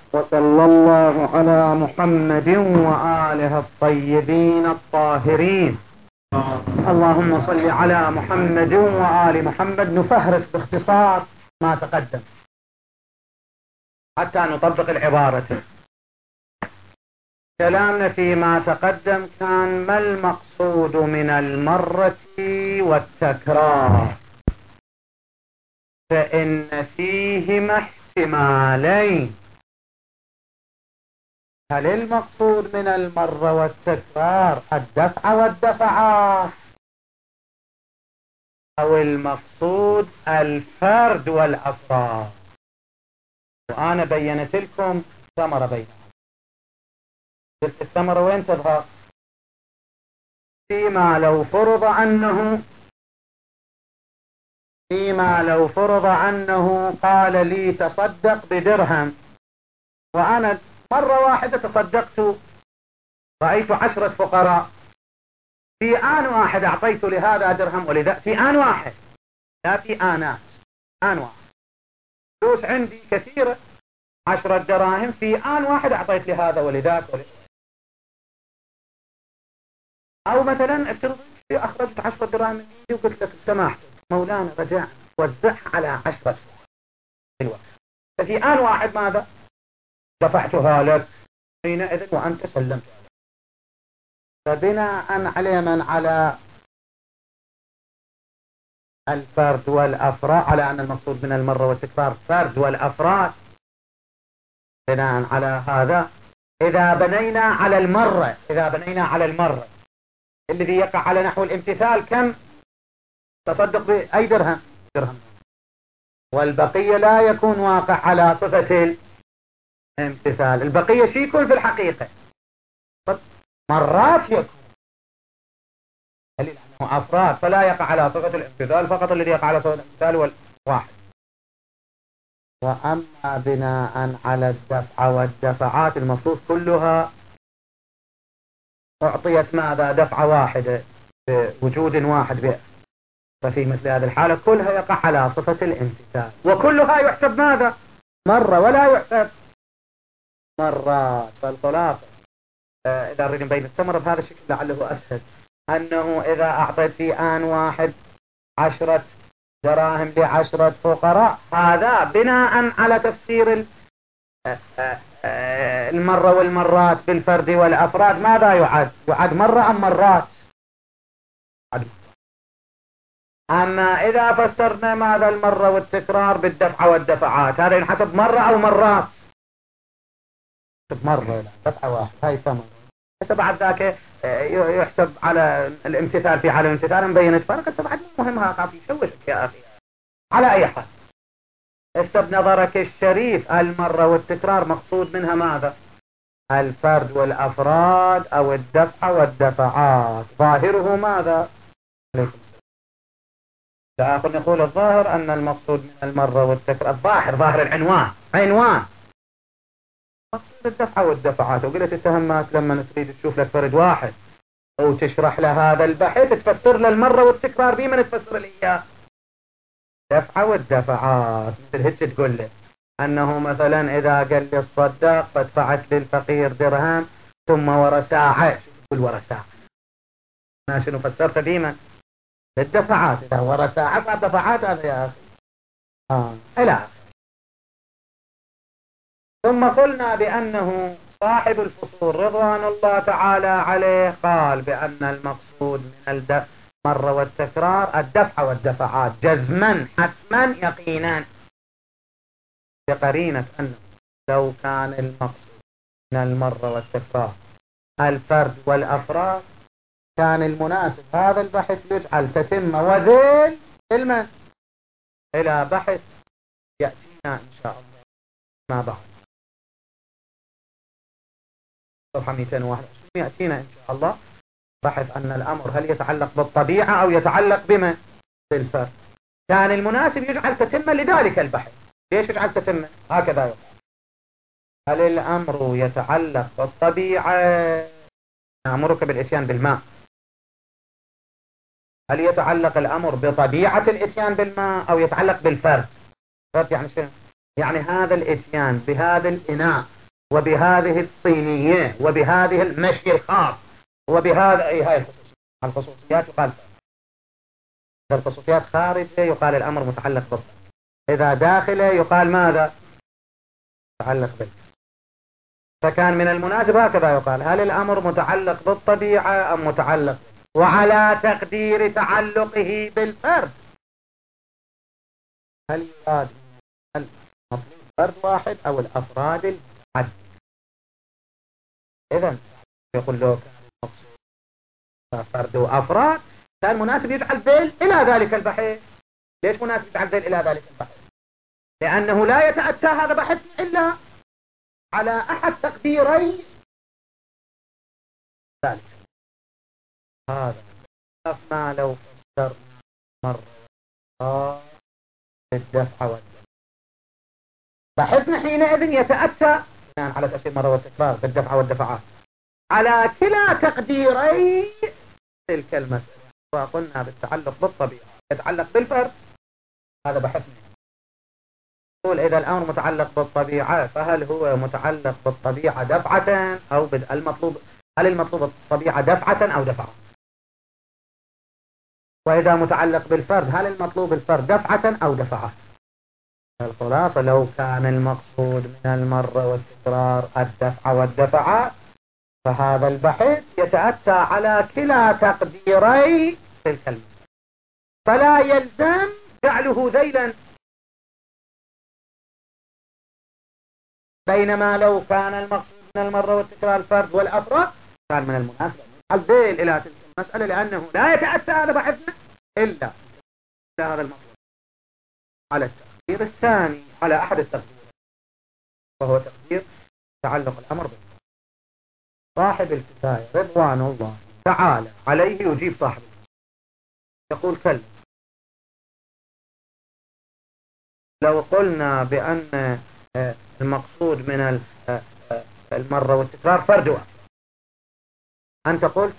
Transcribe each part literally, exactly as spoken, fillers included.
وصلى الله على محمد وآله الطيبين الطاهرين. اللهم صل على محمد وآل محمد. نفهرس باختصار ما تقدم حتى نطبق العبارة. كلامنا فيما تقدم كان ما المقصود من المرة والتكرار، فإن فيهما احتمالين. هل المقصود من المرة والتكرار الدفع والدفعات، أو المقصود الفرد والأفراد؟ وأنا بينت لكم ثمرة بينهم. قلت الثمرة وين تظهر؟ فيما لو فرض أنه فيما لو فرض أنه قال لي تصدق بدرهم، وأنا مرة واحدة تصدقت، رأيت عشرة فقراء، في آن واحد أعطيت لهذا درهم ولذا، في آن واحد، لا في آنات، آن واحد. فلوس عندي كثيرة، عشرة دراهم، في آن واحد أعطيت لهذا ولذاك ولذاك. أو مثلا افترض أخرجت عشرة دراهم من عندي وقلت لك سماحتك مولانا رجاء وزعها على عشرة فقراء، ففي آن واحد ماذا؟ دفعتها لك حينئذ وأنت سلمت. فبناء على من على الفرد والأفراد، على أن المقصود من المرة والتكرار فرد والأفراد، بناء على هذا إذا بنينا على المرة إذا بنينا على المرة الذي يقع على نحو الامتثال، كم تصدق بأي درهم؟ درهم، والبقية لا يكون واقع على صفة الامتثال. البقية شيء يكون في الحقيقة مرات يكون دليل أنه أفراد، فلا يقع على صفة الامتثال، فقط الذي يقع على صفة الامتثال والواحد. وأما بناء على الدفع والدفعات المفروض كلها أعطيت ماذا؟ دفعة واحدة بوجود واحد بها، ففي مثل هذه الحالة كلها يقع على صفة الامتثال، وكلها يحسب ماذا؟ مرة، ولا يحسب مرات. فالخلاصة آه إذا أريد نبين الثمرة بهذا الشكل لعله أسهل، أنه إذا أعطيت في آن واحد عشرة دراهم لعشرة فقراء، هذا بناء على تفسير المرة والمرات بالفرد والأفراد، ماذا يعد؟ يعد مرة أم مرات؟ أما إذا فسرنا ماذا المرة والتكرار بالدفع والدفعات، هذا ينحسب مرة أو مرات؟ مرة، دفعة واحد، هاي ثمرة. بعد ذاك يحسب على الامتثال في حال الامتثال مبينة فرق. بعد مهمها أخاف يشوشك يا أخي. على أي حال استب نظرك الشريف، المرة والتكرار مقصود منها ماذا؟ الفرد والأفراد أو الدفع والدفعات. ظاهره ماذا؟ عليكم السلام. لآخر نقول الظاهر أن المقصود من المرة والتكرار، الظاهر ظاهر العنوان عنوان مقصود الدفع والدفعات. وقلت التهمات لما تريد تشوف لك فرد واحد أو تشرح له هذا البحث تفسر له المرة والتكرار بمن تفسر له إياه؟ دفع والدفعات. مثل هيك تقول له أنه مثلا إذا قال لي الصداق فدفعت للفقير درهم ثم ورا ساعة، شو تقول ورا ساعة؟ ما شنو فسرت بمن؟ الدفعات. إذا ورا ساعة صار دفعات هذا يا أخي. آه. إلى آخر. ثم قلنا بأنه صاحب الفصول رضوان الله تعالى عليه قال بأن المقصود من المرة والتكرار الدفع والدفعات جزما حتما يقينا، بقرينة أنه لو كان المقصود من المرة والتكرار الفرد والأفراد كان المناسب هذا البحث يجعل تتم وذيل المن إلى بحث يأتينا إن شاء الله ما بعد صفحة مئتين وواحد وعشرين. يأتينا إن شاء الله بحث أن الأمر هل يتعلق بالطبيعة أو يتعلق بما بالفرد. كان المناسب يجعل تتم لذلك البحث. ليش يجعل تتم؟ هكذا يقول هل الأمر يتعلق بالطبيعة؟ نأمرك بالإتيان بالماء. هل يتعلق الأمر بطبيعة الإتيان بالماء أو يتعلق بالفرد؟ فرد يعني شنو؟ يعني هذا الإتيان بهذا الإناء وبهذه الصينية وبهذه المشي الخاص وبهذا أي هاي الخصوصيات. الخصوصيات يقال إذا الخصوصيات خارجة يقال الأمر متعلق بالطبيعة، إذا داخله يقال ماذا؟ متعلق بالطبيعة. فكان من المناسب هكذا يقال: هل الأمر متعلق بالطبيعة أم متعلق، وعلى تقدير تعلقه بالفرد هل يراد المطلوب فرد واحد أو الأفراد المتعددة. إذن يقول له كان المقصود فرد وأفراد، كان مناسب يجعل ذيل إلى ذلك البحث. ليش مناسب يجعل ذيل إلى ذلك البحث؟ لأنه لا يتأتى هذا بحث إلا على أحد تقديري ذلك. هذا ما لو فسرنا مرة بالدفع والدفع، بحثنا حينئذ يتأتى يعني على تفسير مرة والتكرار بالدفع والدفعات على كلا تقديري تلك المسألة. وقلنا بالتعلق بالطبيعة يتعلق بالفرد، هذا بحثنا. نقول إذا الأمر متعلق بالطبيعة فهل هو متعلق بالطبيعة دفعة أو المطلوب، هل المطلوب الطبيعة دفعة أو دفعة؟ وإذا متعلق بالفرد هل المطلوب الفرد دفعة أو دفعة؟ الخلاصة لو كان المقصود من المرة والتكرار الدفع والدفعات فهذا البحث يتأتى على كلا تقديري تلك المسألة، فلا يلزم جعله ذيلا. بينما لو كان المقصود من المرة والتكرار الفرد والأفراد كان من المناسبة الذيل إلى تلك المسألة، لأنه لا يتأتى هذا بحثنا إلا هذا المطلوب على التقدير الثاني، على أحد التقديرين، وهو تقدير تعلق الأمر بالفرد. صاحب الكفاية رضوان الله تعالى عليه يجيب صاحب الكفاية يقول: كلا لو قلنا بأن المقصود من المرة والتكرار فرد واحد، أنت قلت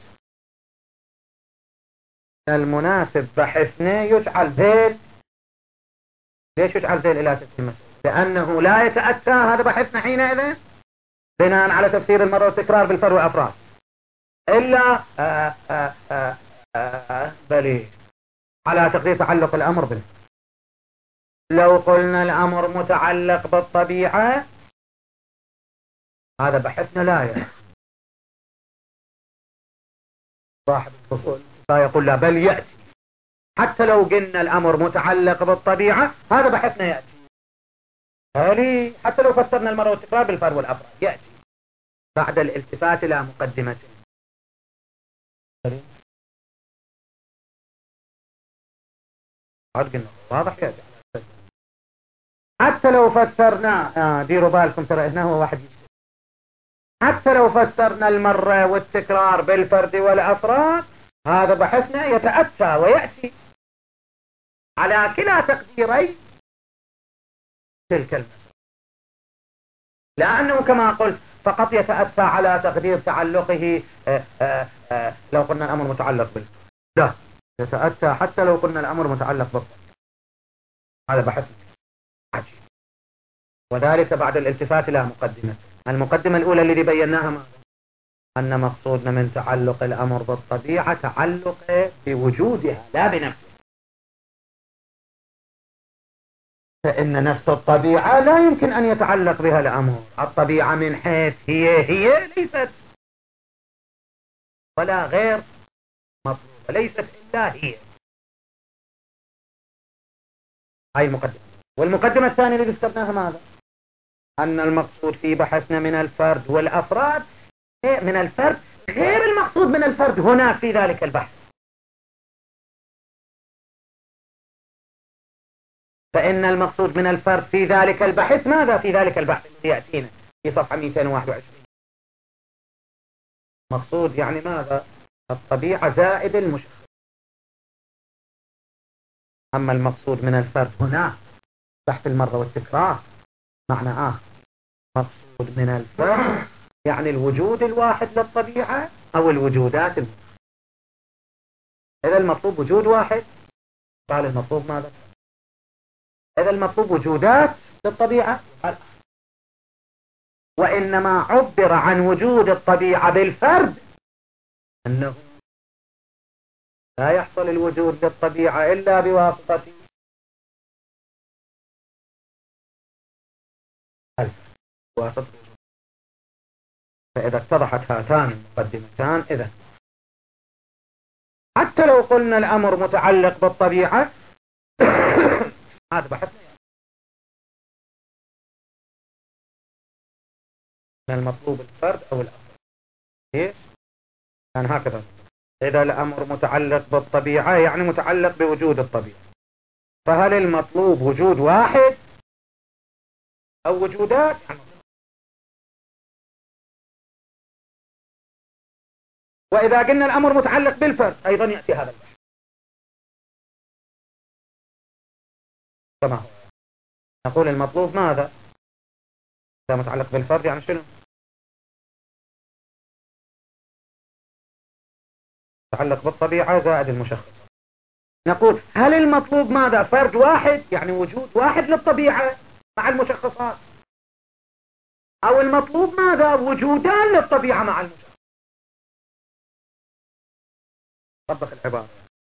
المناسب بحثنا يجعل ذيل. ليش يجعل ذيل إلى تلك المسألة؟ لأنه لا يتأتى هذا بحثنا حينئذ بناء على تفسير المرة والتكرار بالفرد والأفراد إلا آآ آآ آآ بلي على تقدير تعلق الأمر به. لو قلنا الأمر متعلق بالطبيعة هذا بحثنا لا يأتي. صاحب الفصول يقول لا بل يأتي، حتى لو قلنا الأمر متعلق بالطبيعة هذا بحثنا يأتي. هذه حتى لو فسرنا المرة والتكرار بالفرد والأفراد يأتي بعد الالتفات إلى مقدمته. واضح يا جماعة؟ حتى لو فسرنا آه ديروا بالكم ترى هنا هو واحد يجتهد. حتى لو فسرنا المرة والتكرار بالفرد والأفراد هذا بحثنا يتأتى ويأتي على كلا تقديري تلك المسألة، لأنه كما قلت فقط يتأتى على تقدير تعلقه آآ آآ لو قلنا الأمر متعلق بالفرد، لا يتأتى حتى لو قلنا الأمر متعلق بالفرد. هذا بحثنا عجيب، وذلك بعد الالتفات إلى مقدمة. المقدمة الأولى التي بيناها ما أن مقصودنا من تعلق الأمر بالطبيعة تعلق بوجودها لا بنفسها، فإن نفس الطبيعة لا يمكن أن يتعلق بها الأمر. الطبيعة من حيث هي هي ليست ولا غير مطلوبة، ليست إلا هي. هاي المقدمة. والمقدمة الثانية اللي ذكرناها ماذا؟ أن المقصود في بحثنا من الفرد والأفراد من الفرد غير المقصود من الفرد هنا في ذلك البحث. فإن المقصود من الفرد في ذلك البحث ماذا؟ في ذلك البحث الذي يأتينا في صفحة مئتين وواحد وعشرين مقصود يعني ماذا؟ الطبيعة زائد المشخص. أما المقصود من الفرد هنا بحث المرة والتكرار معنى آخر. مقصود من الفرد يعني الوجود الواحد للطبيعة أو الوجودات المختلفة. إذا المطلوب وجود واحد قال المطلوب ماذا؟ إذا المطلوب وجودات للطبيعة وإنما عبر عن وجود الطبيعة بالفرد أنه لا يحصل الوجود للطبيعة إلا بواسطة الفرد، بواسطة الوجود. فإذا اتضحت هاتان المقدمتان، إذا حتى لو قلنا الأمر متعلق بالطبيعة هذا بحثنا المطلوب الفرد أو الأمر. إيش؟ كان هكذا. إذا الأمر متعلق بالطبيعة يعني متعلق بوجود الطبيعة، فهل المطلوب وجود واحد أو وجودات؟ وإذا قلنا الأمر متعلق بالفرد أيضا يأتي هذا البحث كما هو. نقول المطلوب ماذا؟ إذا متعلق بالفرد يعني شنو؟ متعلق بالطبيعة زائد المشخص. نقول هل المطلوب ماذا؟ فرد واحد يعني وجود واحد للطبيعة مع المشخصات، أو المطلوب ماذا؟ وجودان للطبيعة مع المشخصات. طبق العبارة.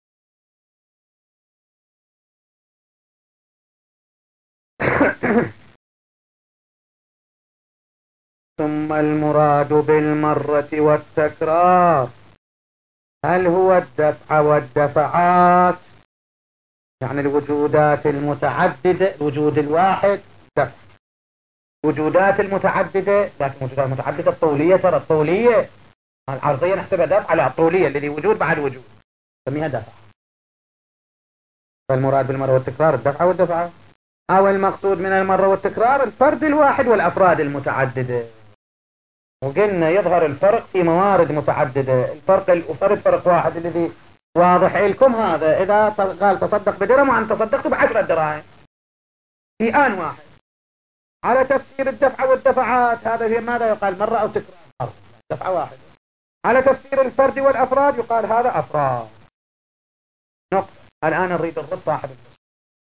ثم المراد بالمرة والتكرار هل هو الدفع والدفعات، يعني الوجودات المتعددة، الوجود الواحد دفع، وجودات المتعددة، لكن وجودات المتعددة الطولية، ترى الطولية العرضية نحسبها دفع على الطولية الذي وجود بعد وجود نسميها دفع. فالمراد بالمرة والتكرار الدفع والدفعات، أو المقصود من المرة والتكرار الفرد الواحد والأفراد المتعددة. وقلنا يظهر الفرق في موارد متعددة، الفرق الفرد فرق واحد الذي واضح لكم هذا، إذا قال تصدق بدرهم وأن تصدقت بعشرة دراهم في آن واحد. على تفسير الدفع والدفعات هذا هي ماذا يقال؟ مرة أو تكرار، دفع واحد. على تفسير الفرد والأفراد يقال هذا أفراد. نقطة. الآن نريد الرد صاحب الفصل.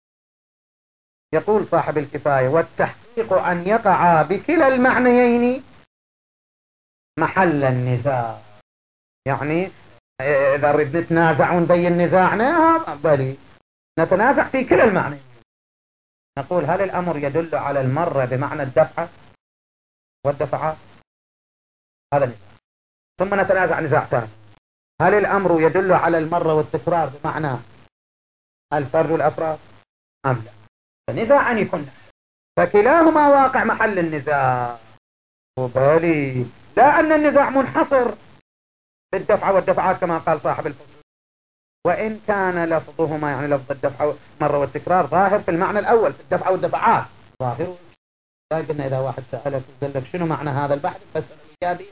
يقول صاحب الكفاية والتحقيق أن يقع بكلا المعنيين محل النزاع. يعني إذا نريد نتنازع ونبين نزاعنا بلي نتنازع في كلا المعنيين. نقول هل الأمر يدل على المرة بمعنى الدفع والدفعات؟ هذا نزاع. ثم نتنازع نزاع ثاني، هل الأمر يدل على المرة والتكرار بمعنى الفرد والأفراد أم لا؟ فنزاعا يكون، فكلاهما واقع محل النزاع. وبالي لا أن النزاع منحصر بالدفع والدفعات كما قال صاحب الفصل، وإن كان لفظهما يعني لفظ الدفع مرة والتكرار ظاهر في المعنى الأول في الدفع والدفعات ظاهر. قلنا إذا واحد سألك وقال لك شنو معنى هذا البحث فاسأل الإجابة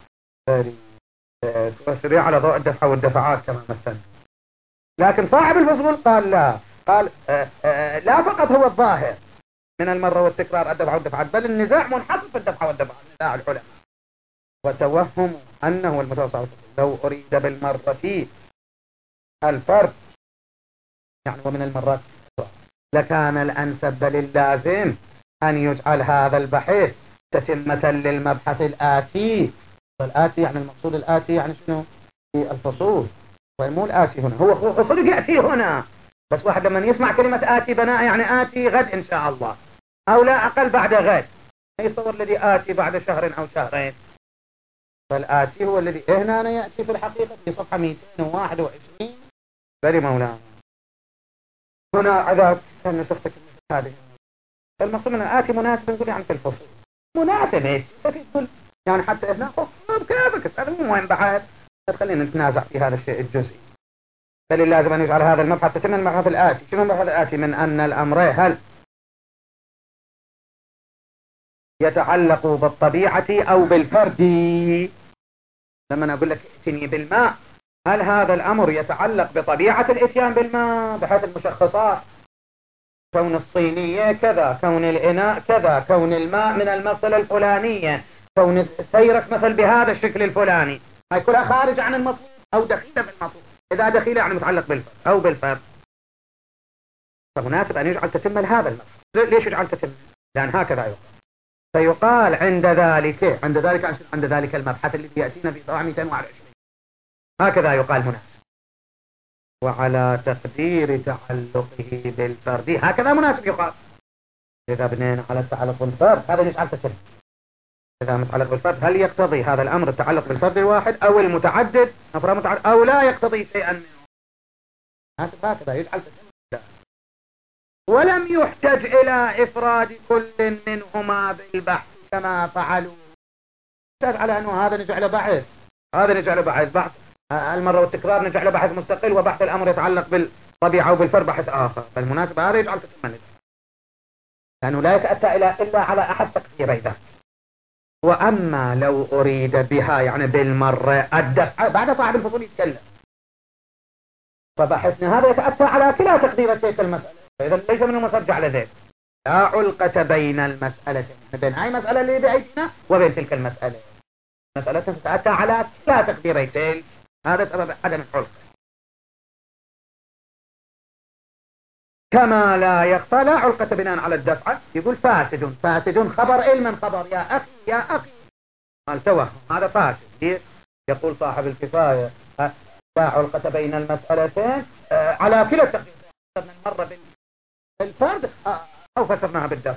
تفسري على ضوء الدفع والدفعات كما مثلنا. لكن صاحب الفصل قال لا، قال آآ آآ لا فقط هو الظاهر من المرة والتكرار الدفع والدفعات، بل النزاع منحصر في الدفع والدفعات. نزاع العلماء وتوهم أنه المتوسط لو أريد بالمرة الفرد يعني ومن المرات لكان الأنسب بل اللازم أن يجعل هذا البحث تتمة للمبحث الآتي. والآتي يعني المقصود الآتي يعني شنو؟ في الفصول، ومو الآتي هنا، هو هو صدق يأتي هنا، بس واحد لما يسمع كلمة آتي بناء يعني آتي غد إن شاء الله أو لا أقل بعد غد، يصور الذي آتي بعد شهر أو شهرين. فالآتي هو الذي هنا يأتي في الحقيقة في صفحة مئتين وواحد وعشرين. بل مولانا هنا عذاب كان نسختك هذه. المقصود من الآتي مناسب نقول يعني في الفصول مناسب تقول يعني حتى هنا بكيفك هذا مو مهم بحث، خلينا نتنازع في هذا الشيء الجزئي. بل لازم أن يجعل هذا المبحث تتم المبحث الآتي. شنو المبحث الآتي؟ من أن الأمر هل يتعلق بالطبيعة أو بالفرد. لما أقول لك ائتني بالماء، هل هذا الأمر يتعلق بطبيعة الاتيان بالماء بحيث المشخصات كون الصينية كذا، كون الإناء كذا، كون الماء من المصل الفلانية، كون سيرك مثل بهذا الشكل الفلاني، هاي كلها خارج عن المطلوب أو دخيلة بالمطلوب. إذا دخيلة يعني متعلق بالفرد أو بالفرد، فمناسب أن يجعل تتم لهذا المبحث. ليش يجعل تتم؟ لأن هكذا يقول فيقال عند ذلك عند ذلك عند ذلك المبحث الذي يأتينا في صفحة مئتين وواحد وعشرين هكذا يقال مناسب. وعلى تقدير تعلقه بالفرد هكذا مناسب يقال. إذا بنينا على التعلق بالفرد هذا نجعل تسلم. إذا متعلق بالفرد هل يقتضي هذا الأمر التعلق بالفرد الواحد أو المتعدد أفراد متعدد أو لا يقتضي شيئا منه. مناسب هكذا يجعل تسلم. ولم يحتج إلى إفراد كل منهما بالبحث كما فعلوا. يحتاج على أنه هذا نجعل بحث هذا نجعل بحث بحث المرة والتكرار نجعل بحث مستقل وبحث الأمر يتعلق بالطبيعة وبالفرد بحث آخر. فالمناسبة هذا يجعل تكمل لأنه لا يتأتى إلا على أحد تقديري ذاك. وأما لو أريد بها يعني بالمرة الدفع بعد صاحب الفصول يتكلم فبحثنا هذا يتأتى على كلا تقديرتي المسألة. فإذا ليس من المرجع لذلك لا علقة بين المسألة بين هاي المسألة اللي بأيدينا وبين تلك المسألة. مسألة تتأتى على كلا تقديرتين هذا سبب عدم الحلقة. كما لا يخفى لا علقة بناء على الدفعة. يقول فاسد فاسد خبر علما خبر يا أخي يا أخي قال توهم هذا فاسد. يقول صاحب الكفاية لا علقة بين المسألتين على كلا التقدير فسرنا مرة بالفرد أو فسرناها بالدفع.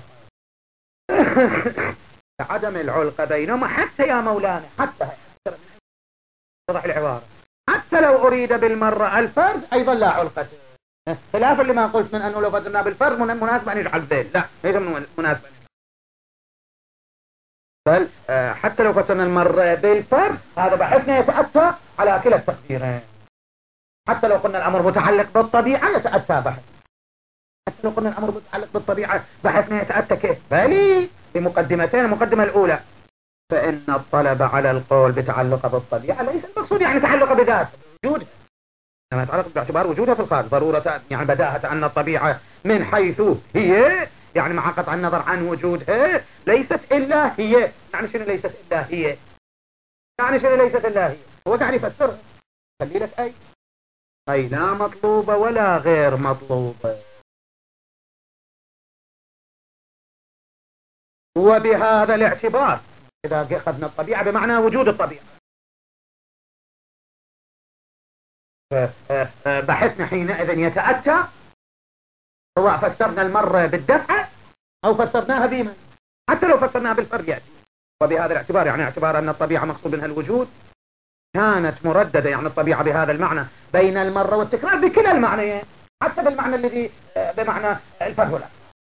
عدم العلقة بينهما حتى يا مولانا حتى وضح العبارة حتى لو أريد بالمرة الفرد أيضا لا علقة. خلافا لما قلت من أنه لو فسرنا بالفرد من المناسب أن يجعل ذيل لا ليس من المناسب بل حتى لو فسرنا المرة بالفرد هذا بحثنا يتأتى على كلا التقديرين. حتى لو قلنا الأمر متعلق بالطبيعة يتأتى بحث. حتى لو قلنا الأمر متعلق بالطبيعة بحثنا يتأتى كيف بلي بمقدمتين. المقدمة الأولى فإن الطلب على القول بتعلق بالطبيعة ليس المقصود يعني تعلق بذات وجودها إنما يتعلق باعتبار وجودها في الخارج ضرورة يعني بداهة أن الطبيعة من حيث هي يعني مع قطع النظر عن وجودها ليست إلا هي. يعني شنو ليست إلا هي يعني شنو ليست إلا هي هو قاعد يفسرها خلي لك أي أي لا مطلوبة ولا غير مطلوبة. وبهذا الاعتبار إذا أخذنا الطبيعة بمعنى وجود الطبيعة بحثنا حينئذ يتأتى سواء فسرنا المرة بالدفعة أو فسرناها بما حتى لو فسرناها بالفرد يأتي. وبهذا الاعتبار يعني اعتبار أن الطبيعة مقصود منها الوجود كانت مرددة يعني الطبيعة بهذا المعنى بين المرة والتكرار بكلا المعنيين حتى بالمعنى الذي بمعنى الفرد والأمر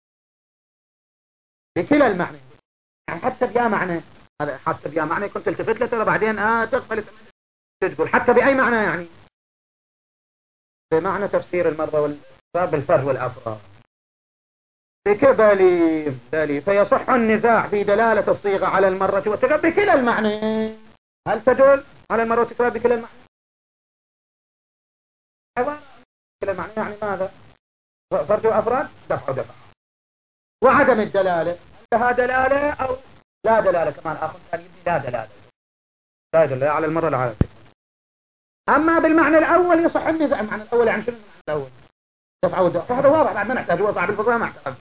بكلا المعنى يعني حتى بيا معنى هذا حتى بيا معنى كنت التفت له ترى بعدين آه تقبل تقول حتى بأي معنى يعني بمعنى تفسير المرة والفرد بالفرد والأفراد بكبالي بالي فيصح النزاع في دلالة الصيغة على المرة والتكرار بكلا المعنى. هل تدل على المرة والتكرار بكلا المعنى بكلا المعنى يعني ماذا فرد وأفراد دفع ودفع. وعدم الدلالة لها دلالة أو لا دلالة كمان آخر كان يبني لا دلالة لا دلالة على المرة العادة. أما بالمعنى الأول يصح النزاع. المعنى الأول يعني شنو المعنى الأول دفع ودفع فهذا واضح بعد ما نحتاج هو صاحب الفصل ما احتاج.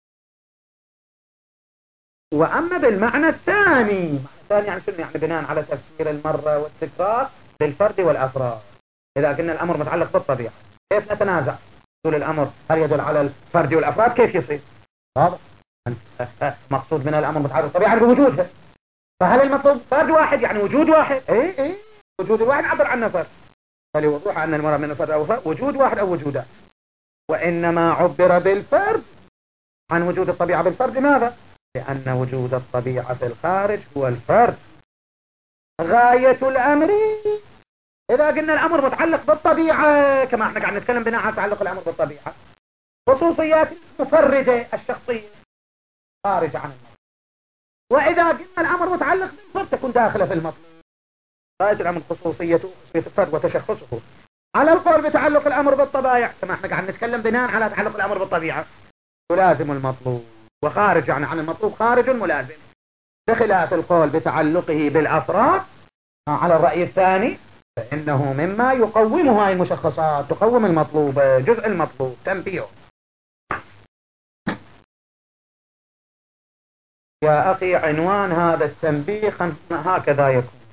وأما بالمعنى الثاني المعنى الثاني يعني شنو يعني بناء على تفسير المرة والتكرار بالفرد والأفراد. إذا قلنا الأمر متعلق بالطبيعة كيف نتنازع يقول الأمر هل يدل على الفرد والأفراد كيف يصير واضح مقصود من الأمر متعلق بالطبيعة بوجودها. فهل المطلوب فرد واحد يعني وجود واحد ايه ايه وجود الواحد عبر عنه فرد فليوضح أن المراد من الفرد أو فرد وجود واحد أو وجودان. وإنما عبر بالفرد عن وجود الطبيعة بالفرد لماذا؟ لأن وجود الطبيعة في الخارج هو الفرد غاية الأمر. إذا قلنا الأمر متعلق بالطبيعة كما احنا قاعد نتكلم بناء على تعلق الأمر بالطبيعة خصوصيات مفردة الشخصية خارج عن المطلوب. وإذا قلنا الأمر متعلق بالفرد تكون داخلة في المطلوب. غاية الأمر خصوصيته خصوصية الفرد وتشخصه على القول بتعلق الأمر بالطبيعة كما احنا قاعد نتكلم بناء على تعلق الأمر بالطبيعة يلازم المطلوب وخارج عن عن المطلوب خارج ملازم بخلاف القول بتعلقه بالأفراد على الرأي الثاني فإنه مما يقومه هاي المشخصات تقوم المطلوب جزء المطلوب تنبيه. يا أخي عنوان هذا التنبيه هكذا يكون: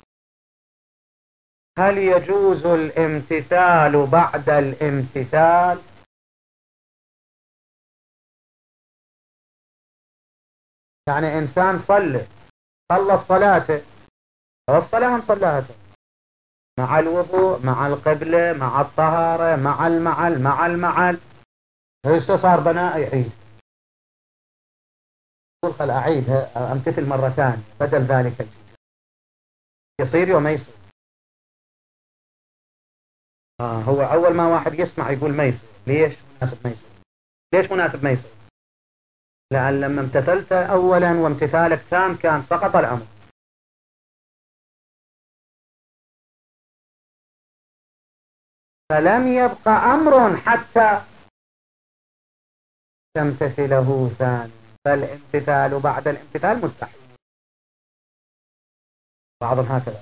هل يجوز الامتثال بعد الامتثال؟ يعني إنسان صلى صلى صلاته، والصلاة هم صلاته مع الوضوء مع القبلة مع الطهارة مع المعل مع المعل، هسه صار بناء يعيد، يقول خل أعيدها أمتثل مرة ثانية بدل ذلك الجزء، يصير يوم ما يصير. آه هو أول ما واحد يسمع يقول ما يصير. ليش مناسب ما يصير؟ ليش مناسب ما يصير؟ لأن لما امتثلت أولا وامتثالك تام كان سقط الأمر. فلم يبقى أمر حتى تمتثله ثاني، فالامتثال بعد الامتثال مستحيل. بعضهم هكذا: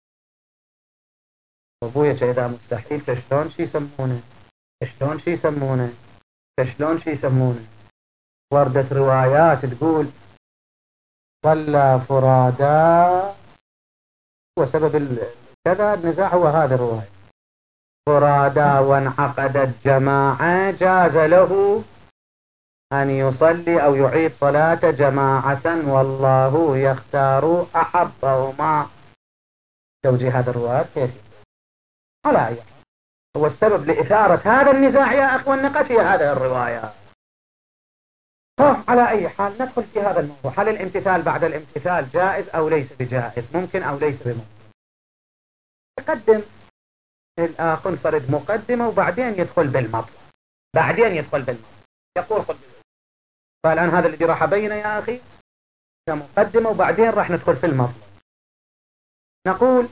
أبويا إذا مستحيل فشلون شي يسمونه، فشلون شي يسمونه، فشلون شي يسمونه. وردت روايات تقول صلى فرادا، وسبب كذا النزاع هو هذه الرواية: فرادا وانعقدت جماعة جاز له أن يصلي أو يعيد صلاة جماعة والله يختار أحبهما. توجيه هذا الرواية كيف؟ على أي حال هو السبب لإثارة هذا النزاع يا أخوة النقاش هي هذه الرواية. على أي حال ندخل في هذا الموضوع: هل الامتثال بعد الامتثال جائز أو ليس بجائز، ممكن أو ليس بممكن؟ يقدم الأخ فرد مقدمة وبعدين يدخل بالمطلب، بعدين يدخل بالمطلب يقول خذ. فالآن هذا الذي راح أبينه يا أخي كمقدمة، وبعدين راح ندخل في المطلب. نقول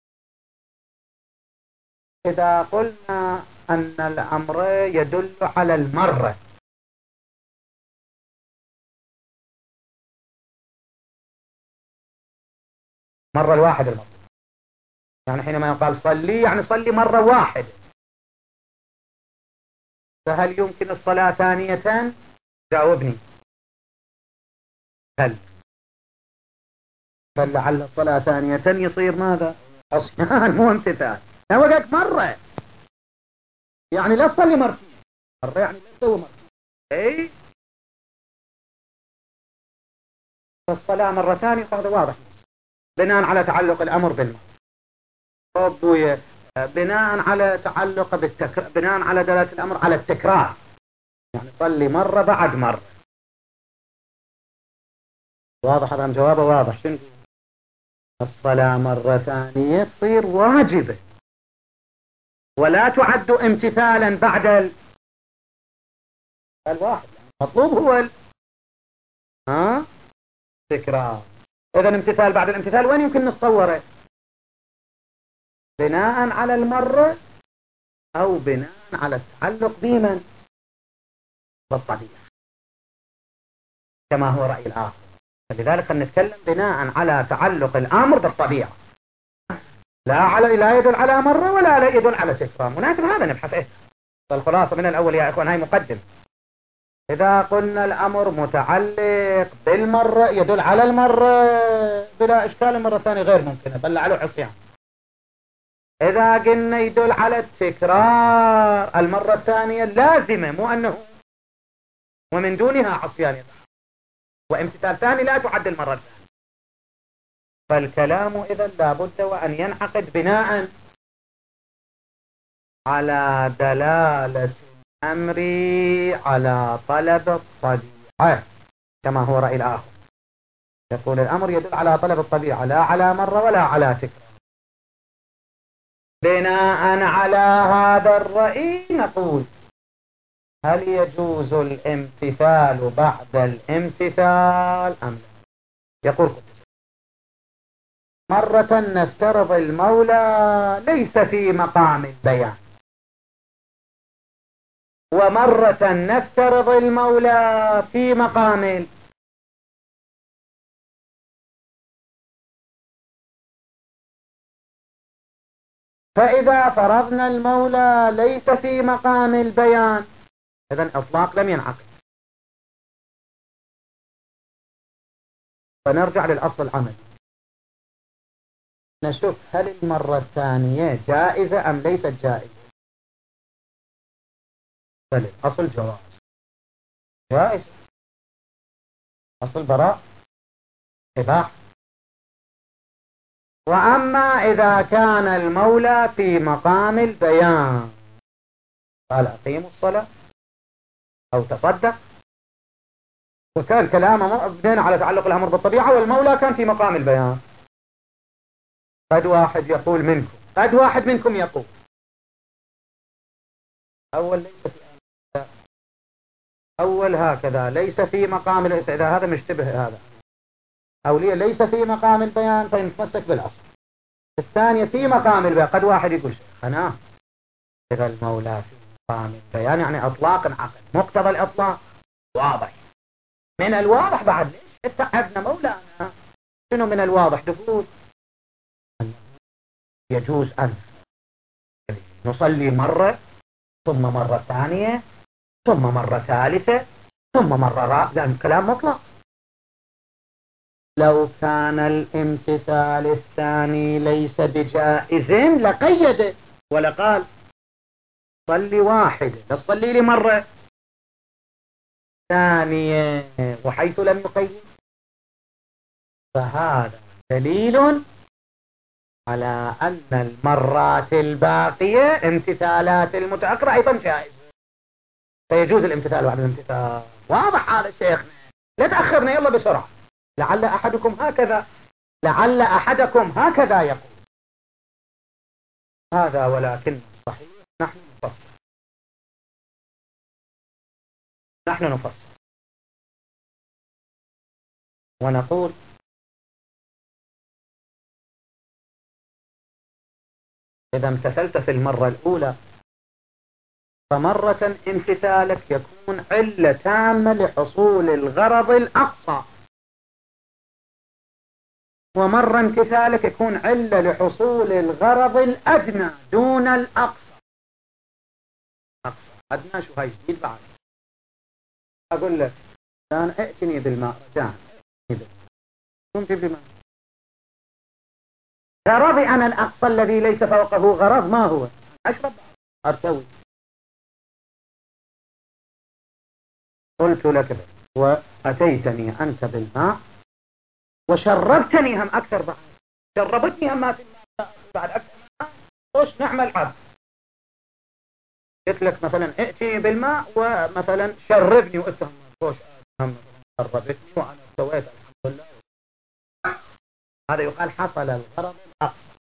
إذا قلنا أن الأمر يدل على المرة، مرة الواحد المطلب، يعني حينما يقال صلي يعني صلي مرة واحدة، فهل يمكن الصلاة ثانية؟ جاوبني. هل بل لعل الصلاة ثانية يصير ماذا؟ عصيان مو امتثال. وقت مرة يعني لا تصلي مرتين، مرة يعني لا تسوي مرتين. اي فالصلاة مرة ثانية فهذا واضح بناء على تعلق الأمر بالمرة. أبويا بناء على تعلق بالتكرار، بناء على دلالة الأمر على التكرار، يعني صلي مرة بعد مرة. واضح هذا جوابه واضح. شنو الصلاة مرة ثانية تصير واجبة ولا تعد امتثالا بعد ال... الواحد، مطلوب هو ال... ها تكرار. إذا امتثال بعد الامتثال وين يمكن نتصوره؟ بناء على المرة أو بناء على التعلق بمن؟ بالطبيعة، كما هو رأي الآخر. فلذلك نتكلم بناء على تعلق الأمر بالطبيعة، لا على لا يدل على مرة ولا لا يدل على تكرار. مناسب هذا نبحث إيه. فالخلاصة من الأول يا إخوان هاي مقدم. إذا قلنا الأمر متعلق بالمرة يدل على المرة بلا إشكال، المرة الثانية غير ممكنة بل على عصيان. إذا قلنا يدل على التكرار المرة الثانية لازمة، مو أنه ومن دونها عصيان وامتثال ثاني لا تعد المرة الثانية. فالكلام إذا لابد وأن ينعقد بناء على دلالة الأمر على طلب الطبيعة، كما هو رأي الآخر. يقول الأمر يدل على طلب الطبيعة لا على مرة ولا على تكرار. بناء على هذا الرأي نقول هل يجوز الامتثال بعد الامتثال أم لا؟ يقول مرة نفترض المولى ليس في مقام البيان، ومرة نفترض المولى في مقام ال... فإذا فرضنا المولى ليس في مقام البيان إذن إطلاق لم ينعقد. فنرجع للأصل العملي نشوف هل المرة الثانية جائزة أم ليست جائزة. فالأصل جواز جائز، أصل براء إباحة. وأما إذا كان المولى في مقام البيان قال أقيموا الصلاة أو تصدق، وكان كلامه مبني على تعلق الأمر بالطبيعة، والمولى كان في مقام البيان. قد واحد يقول منكم قد واحد منكم يقول أول ليس في أول هكذا ليس في مقام الإذا هذا مشتبه هذا أولية ليس في مقام البيان فيتمسك بالأصل. الثانية في مقام البيان. قد واحد يقول شيخنا إذا المولى في مقام البيان يعني أطلاق عقل، مقتضى الإطلاق واضح. من الواضح بعد ليش اتعبنا مولانا؟ شنو من الواضح؟ تقول يجوز أن نصلي مرة ثم مرة ثانية ثم مرة ثالثة ثم مرة رابعة، لأن كلام مطلق. لو كان الامتثال الثاني ليس بجائز لقيده ولقال صلي واحدة تصلي لي مرة ثانية، وحيث لم يقيد فهذا دليل على أن المرات الباقية امتثالات المتأخرة أيضا جائزة، فيجوز الامتثال بعد الامتثال. واضح هذا شيخنا؟ لا تأخرنا يلا بسرعة. لعل أحدكم هكذا لعل أحدكم هكذا يقول هذا، ولكن صحيح نحن نفصل نحن نفصل ونقول إذا امتثلت في المرة الأولى فمرة امتثالك يكون علة تامة لحصول الغرض الأقصى، ومرة امتثالك يكون علة لحصول الغرض الأدنى دون الأقصى. أقصى أدنى شو هاي جديد بعد؟ أقول لك كان ائتني بالماء رجاء ائتني بالماء قم جيب لي ماء. غرضي أنا الأقصى الذي ليس فوقه غرض ما هو؟ أشرب أرتوي. قلت لك وأتيتني أنت بالماء وشربتني هم أكثر بعد، شربتني هم ما في الماء بعد أكثر من وش نعمل حب. قلت لك مثلا ائتني بالماء ومثلا شربني وقلت وش هم شربتني وأنا سويت الحمد لله، هذا يقال حصل الغرض الأقصى.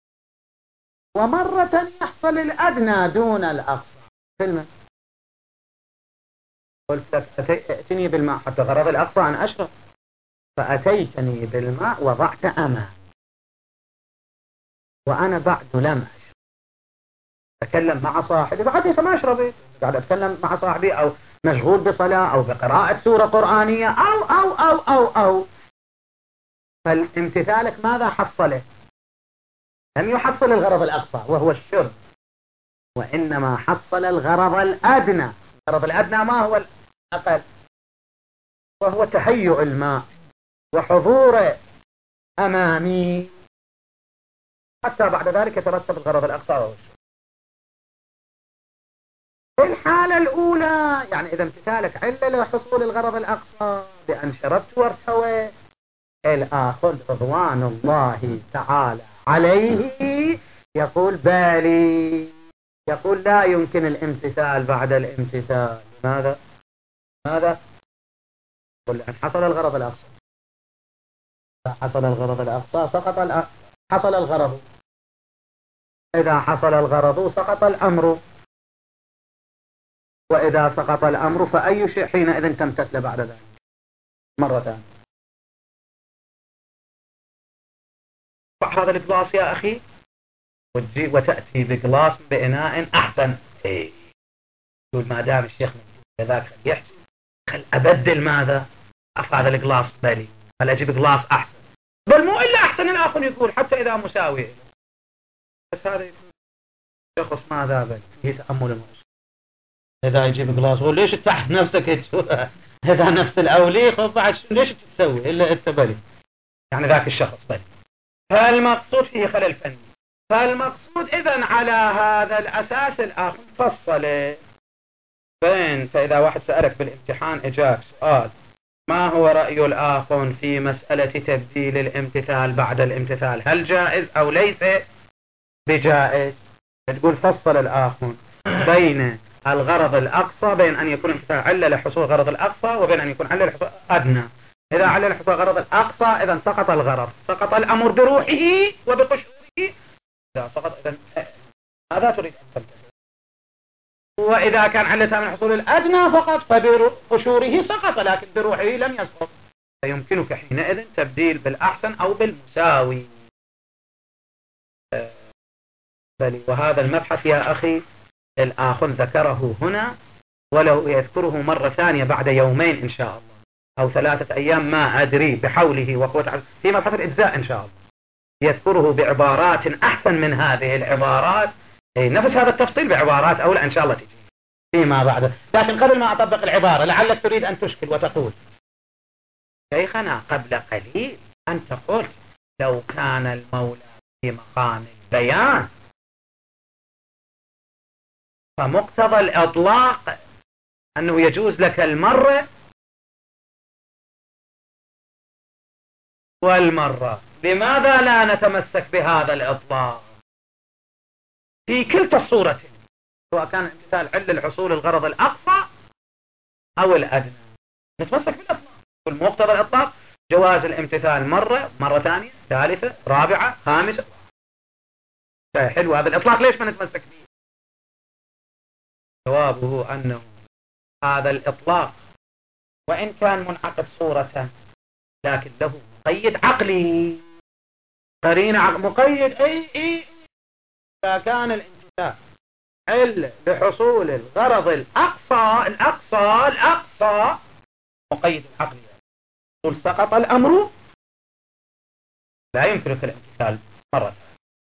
ومرة يحصل الأدنى دون الأقصى. كلمة قلت لك ائتني بالماء حتى غرض الأقصى أن أشرب، فأتيتني بالماء وضعت أمامي وأنا بعد لم أشرب، أتكلم مع صاحبي بعد لسه ما أشرب، قاعد أتكلم مع صاحبي أو مشغول بصلاة أو بقراءة سورة قرآنية أو أو أو أو أو فالامتثالك ماذا حصله؟ لم يحصل الغرض الأقصى وهو الشرب، وإنما حصل الغرض الأدنى. الغرض الأدنى ما هو الأقل؟ وهو تهيؤ الماء وحضوره أمامي، حتى بعد ذلك يترتب الغرض الأقصى وهو الشرب. في الحالة الأولى يعني إذا امتثالك علة لحصول الغرض الأقصى بأن شربت وارتويت، الآخذ رضوان الله تعالى عليه يقول بالي، يقول لا يمكن الامتثال بعد الامتثال. لماذا؟ ماذا؟ يقول أن حصل الغرض الأقصى، حصل الغرض الأقصى سقط الأ... حصل الغرض، إذا حصل الغرض سقط الأمر، وإذا سقط الأمر فأي شيء حينئذ تمتثل بعد ذلك مرة ثانية. هذا القلاص يا أخي وتجي وتأتي بقلاص بإناء أحسن. إيه يقول ما دام الشيخ كذاك خل يحكي خل أبدل ماذا أفعل هذا القلاص بالي خل أجيب قلاص أحسن، بل مو إلا أحسن الآخر يقول حتى إذا مساوي، بس هذا يقول شخص ماذا بل هي تأمل المؤسس. إذا يجيب قلاص هو ليش تحت نفسك إذا نفس الأولي خذ بعد ليش تسوي إلا أنت بلي يعني ذاك الشخص. طيب فالمقصود فيه خلل فني. فالمقصود إذن على هذا الأساس الآخر فصل بين، فإذا واحد سألك بالامتحان إجاك سؤال ما هو رأي الآخر في مسألة تبديل الامتثال بعد الامتثال، هل جائز أو ليس بجائز، تقول فصل الآخر بين الغرض الأقصى، بين أن يكون امتثال علة لحصول غرض الأقصى وبين أن يكون علة لحصول أدنى. إذا علة لحصول غرض الأقصى إذن سقط الغرض، سقط الأمر بروحه وبقشوره. إذا سقط إذن ماذا تريد أن تبدل؟ وإذا كان علة من حصول الأدنى فقط فبقشوره سقط، لكن بروحه لم يسقط. فيمكنك حينئذ تبديل بالأحسن أو بالمساوي. وهذا المبحث يا أخي الآخر ذكره هنا، ولو يذكره مرة ثانية بعد يومين إن شاء الله أو ثلاثة أيام ما أدري بحوله وقوة عز في مبحث الإجزاء إن شاء الله يذكره بعبارات أحسن من هذه العبارات، نفس هذا التفصيل بعبارات أولى إن شاء الله تجي فيما بعد. لكن قبل ما أطبق العبارة لعلك تريد أن تشكل وتقول شيخنا قبل قليل أنت قلت لو كان المولى في مقام البيان فمقتضى الإطلاق أنه يجوز لك المرة والمرة، لماذا لا نتمسك بهذا الإطلاق في كلتا الصورتين سواء كان امتثال علة لحصول الغرض الأقصى أو الأدنى؟ نتمسك بالإطلاق، والمقتضى الإطلاق جواز الامتثال مرة مرة ثانية ثالثة رابعة خامسة. حلو هذا الإطلاق، ليش ما نتمسك به؟ جوابه أنه هذا الإطلاق وإن كان منعقد صورة لكن له مقيد عقلي، قرينة عقل مقيد. أي أي إذا كان الامتثال علة لحصول الغرض الأقصى الأقصى الأقصى مقيد العقل، قل سقط الأمر لا يمكنك الامتثال مرة.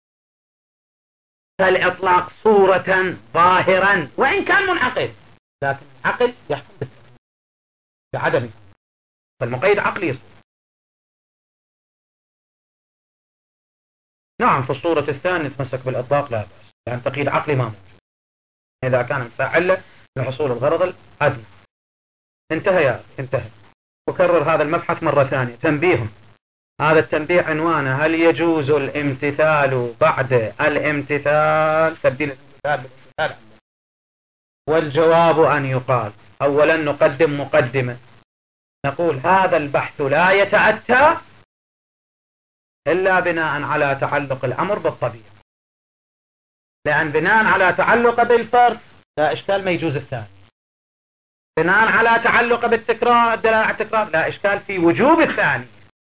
فالإطلاق صورة ظاهرا وإن كان منعقد، لكن العقل يحكم بعدمه، فالمقيد عقلي يصير. نعم في الصورة الثانية نتمسك بالإطلاق لا بأس، يعني تقييد عقلي ما موجود إذا كان مفعل لحصول الغرض الأدنى. انتهى يا انتهى. أكرر هذا المبحث مرة ثانية. تنبيه، هذا التنبيه عنوانه هل يجوز الامتثال بعد الامتثال، تبديل الامتثال بالامتثال؟ والجواب أن يقال أولا نقدم مقدمة، نقول هذا البحث لا يتأتى إلا بناء على تعلق الأمر بالطبيعة، لأن بناء على تعلق بالفرد لا إشكال ما يجوز الثاني، بناء على تعلق بالتكرار الدلالة على التكرار لا إشكال في وجوب الثاني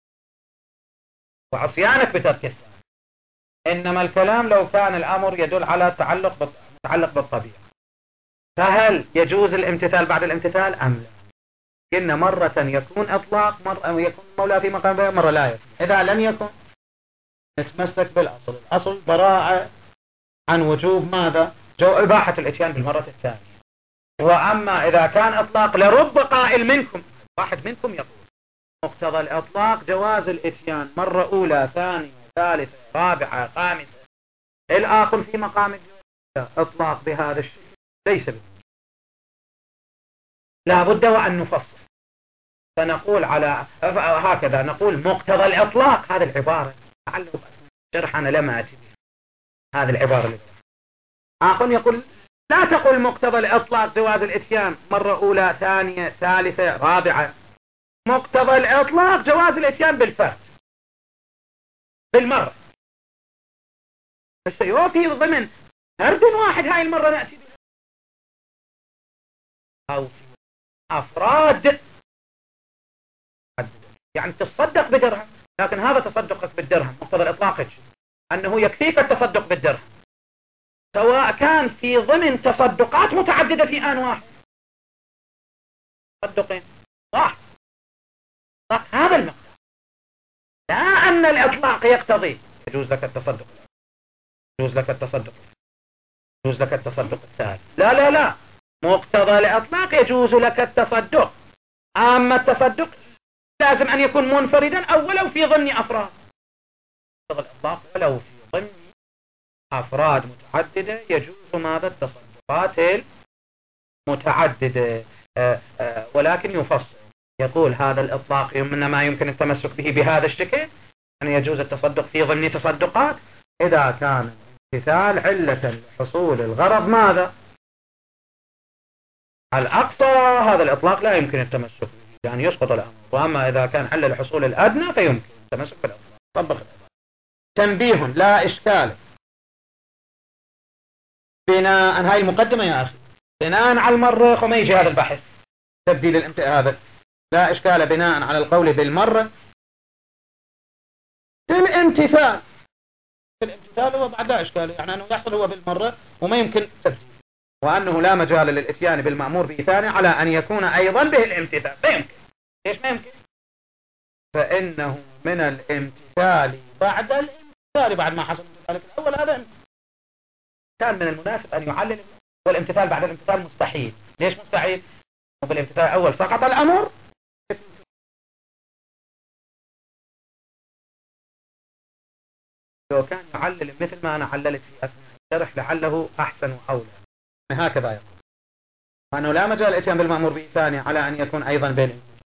وعصيانك بترك الثاني. إنما الكلام لو كان الأمر يدل على تعلق متعلق بالطبيعة، فهل يجوز الامتثال بعد الامتثال أم لا؟ إن مرة يكون إطلاق، مرة يكون مولى في مقام بيان، مرة لا يكون. إذا لم يكن نتمسك بالأصل، الأصل براءة عن وجوب ماذا؟ جو إباحة الإتيان بالمرة الثانية. وأما إذا كان إطلاق لرب قائل منكم، واحد منكم يقول مقتضى الإطلاق جواز الإتيان مرة أولى ثانية ثالثة رابعة خامسة، الآخر في مقام إطلاق بهذا الشيء ليس به، لا بد وأن نفصل. فنقول على هكذا نقول مقتضى الإطلاق، هذه العبارة تعلق شرح أنا لما أتي هذه العبارة اللي آخر يقول لا تقول مقتضى الإطلاق جواز الإتيان مرة أولى ثانية ثالثة رابعة، مقتضى الإطلاق جواز الإتيان بالفرد بالمرة، الشيء في ضمن فرد واحد هاي المرة نأتي بها، أو أفراد يعني تصدق بدرهم، لكن هذا تصدقك بالدرهم مقتضى الإطلاق أنه يكفيك التصدق بالدرهم، سواء كان في ضمن تصدقات متعددة في آن واحد، تصدقين واحد هذا المقدار، لا أن الإطلاق يقتضي يجوز لك التصدق، يجوز لك التصدق، يجوز لك التصدق الثالث، لا لا لا، مقتضى الإطلاق يجوز لك التصدق، أما التصدق لازم أن يكون منفردا أو ولو في ضمن أفراد. الإطلاق ولو في ضمن أفراد متعددة يجوز ماذا؟ التصدقات المتعددة. أه أه ولكن يفصل، يقول هذا الإطلاق إنما يمكن التمسك به بهذا الشكل، أن يجوز التصدق في ضمن تصدقات إذا كان الامتثال علة لحصول الغرض ماذا؟ الأقصى. هذا الإطلاق لا يمكن التمسك به، يعني يسقط الأمر. وأما إذا كان علة لحصول الأدنى فيمكن التمسك بالإطلاق. طبق الإطلاق. تنبيه لا إشكال بناء، هاي المقدمة يا أخي، بناء على المرة وما يجي هذا البحث تبديل الامتثال هذا. لا إشكال بناء على القول بالمرة في الامتثال. في الامتثال هو بعد لا إشكال، يعني أنه يحصل هو بالمرة وما يمكن تبديل، وأنه لا مجال للإتيان بالمأمور به ثاني على أن يكون أيضا به الامتثال. فيمكن. ليش ما يمكن؟ فإنه من الامتثال بعد الامتثال، بعد ما حصل ذلك الأول، هذا كان من المناسب أن يعلل، والامتثال بعد الامتثال مستحيل. ليش مستحيل؟ وبالامتثال الأول سقط الأمر. لو كان يعلل مثل ما أنا عللت في أثناء الشرح لعله أحسن وأولى. هكذا يقول وأنه لا مجال الإتيان بالمأمور به ثاني على أن يكون أيضا بالامتثال،